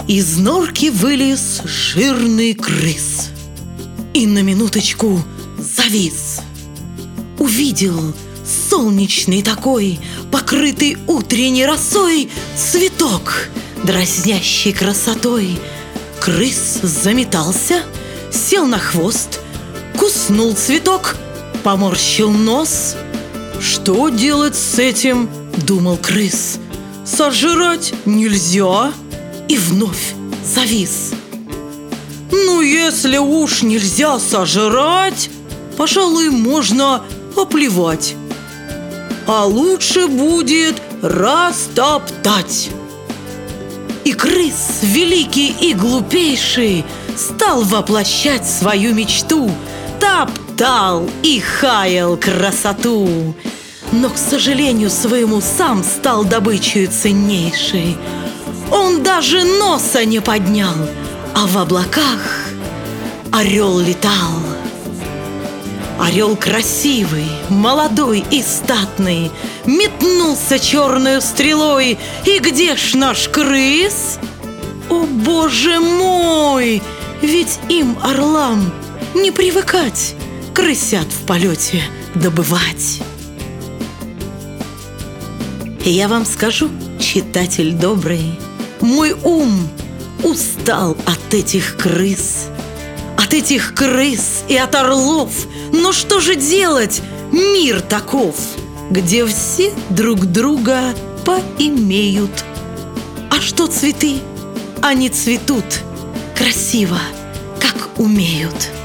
Из норки вылез жирный крыс и на минуточку завис. Увидел солнечный такой, покрытый утренней росой, цветок, дразнящий красотой. Крыс заметался, сел на хвост, куснул цветок, поморщил нос. Что делать с этим, думал крыс. Сожрать нельзя. И вновь завис. Ну, если уж нельзя сожрать, пожалуй, можно оплевать. А лучше будет растоптать. И крыс, великий и глупейший, стал воплощать свою мечту. Топтал и хаял красоту. Но, к сожалению своему, сам стал добычей ценнейшей. Он даже носа не поднял, а в облаках орел летал. Орел красивый, молодой и статный метнулся черной стрелой. И где ж наш крыс? О, боже мой! Ведь им, орлам, не привыкать крысят в полете добывать. И я вам скажу, читатель добрый, мой ум устал от этих крыс. От этих крыс и от орлов. Но что же делать? Мир таков, где все друг друга поимеют. А что цветы? Они цветут красиво, как умеют.